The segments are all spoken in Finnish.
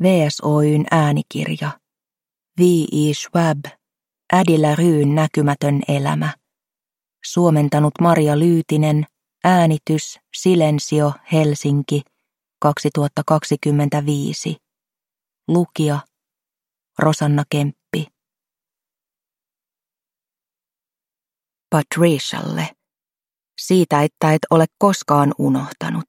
VSOY:n äänikirja. V.I. Schwab, Addie LaRuen näkymätön elämä. Suomentanut Maria Lyytinen, äänitys Silensio, Helsinki, 2025. Lukija Rosanna Kemppi. Patricialle. Siitä, että et ole koskaan unohtanut.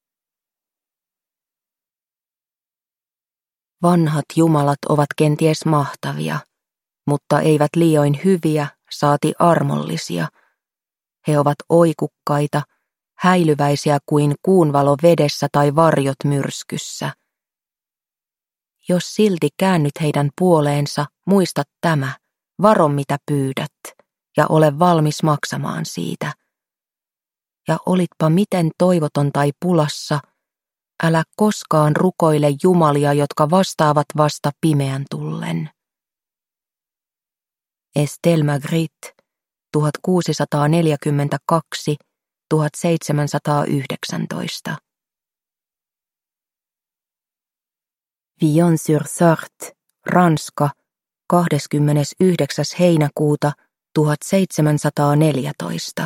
Vanhat jumalat ovat kenties mahtavia, mutta eivät liioin hyviä, saati armollisia. He ovat oikukkaita, häilyväisiä kuin kuunvalo vedessä tai varjot myrskyssä. Jos silti käännyt heidän puoleensa, muista tämä, varo mitä pyydät, ja ole valmis maksamaan siitä. Ja olitpa miten toivoton tai pulassa, älä koskaan rukoile jumalia, jotka vastaavat vasta pimeän tullen. Estelle Magritte, 1642–1719. Villon-sur-Sarthe, Ranska, 29. heinäkuuta 1714.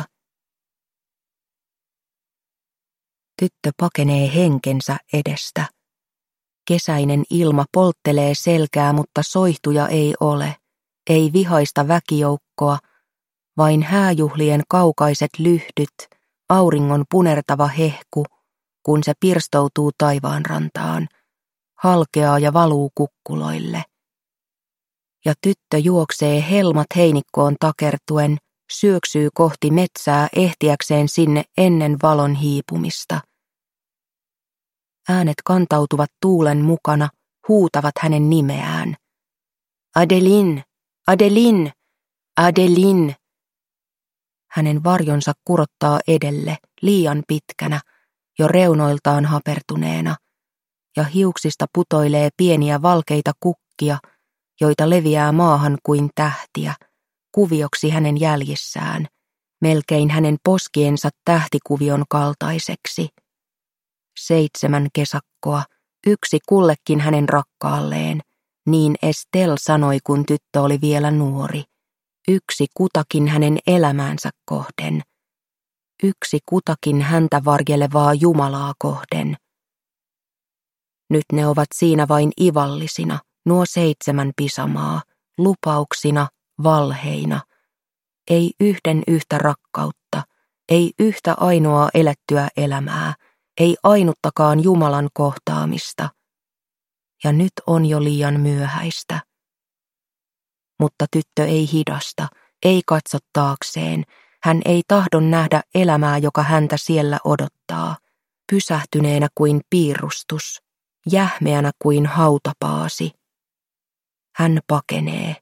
Tyttö pakenee henkensä edestä. Kesäinen ilma polttelee selkää, mutta soihtuja ei ole, ei vihaista väkijoukkoa, vain hääjuhlien kaukaiset lyhdyt, auringon punertava hehku, kun se pirstoutuu taivaanrantaan, halkeaa ja valuu kukkuloille. Ja tyttö juoksee helmat heinikkoon takertuen, syöksyy kohti metsää ehtiäkseen sinne ennen valon hiipumista. Äänet kantautuvat tuulen mukana, huutavat hänen nimeään. Adeline, Adeline, Adeline. Hänen varjonsa kurottaa edelle, liian pitkänä, jo reunoiltaan hapertuneena, ja hiuksista putoilee pieniä valkeita kukkia, joita leviää maahan kuin tähtiä, kuvioksi hänen jäljissään, melkein hänen poskiensa tähtikuvion kaltaiseksi. 7 kesakkoa, 1 kullekin hänen rakkaalleen, niin Estelle sanoi, kun tyttö oli vielä nuori. 1 kutakin hänen elämäänsä kohden. 1 kutakin häntä varjelevaa Jumalaa kohden. Nyt ne ovat siinä vain ivallisina, nuo 7 pisamaa, lupauksina, valheina. Ei yhden yhtä rakkautta, ei yhtä ainoaa elettyä elämää, ei ainuttakaan Jumalan kohtaamista. Ja nyt on jo liian myöhäistä. Mutta tyttö ei hidasta, ei katso taakseen. Hän ei tahdon nähdä elämää, joka häntä siellä odottaa, pysähtyneenä kuin piirustus, jähmeänä kuin hautapaasi. Hän pakenee.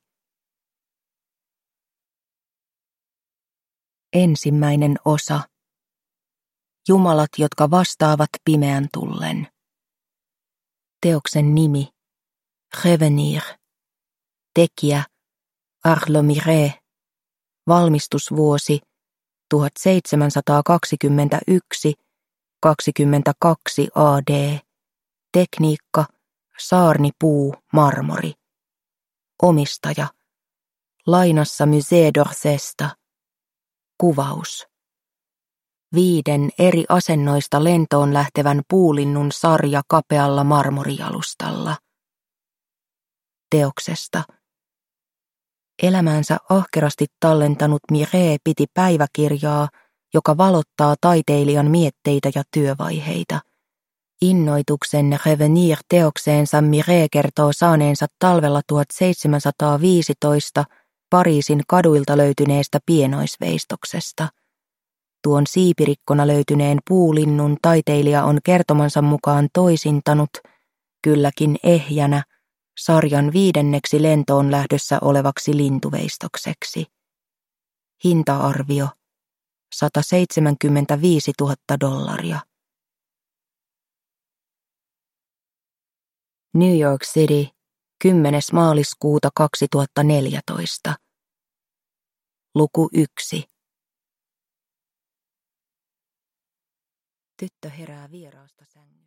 Ensimmäinen osa. Jumalat, jotka vastaavat pimeän tullen. Teoksen nimi. Revenir. Tekijä. Arlo Miret. Valmistusvuosi 1721, 22 AD. Tekniikka. Saarnipuu, marmori. Omistaja. Lainassa Musée d'Orsaysta. Kuvaus. 5 eri asennoista lentoon lähtevän puulinnun sarja kapealla marmorijalustalla. Teoksesta. Elämäänsä ahkerasti tallentanut Miret piti päiväkirjaa, joka valottaa taiteilijan mietteitä ja työvaiheita. Innoituksen Revenir-teokseensa Miret kertoo saaneensa talvella 1715 Pariisin kaduilta löytyneestä pienoisveistoksesta. Tuon siipirikkona löytyneen puulinnun taiteilija on kertomansa mukaan toisintanut, kylläkin ehjänä, sarjan 5. lentoon lähdössä olevaksi lintuveistokseksi. Hinta-arvio $175,000. New York City, 10. maaliskuuta 2014. Luku 1. Tyttö herää vieraasta sängystä.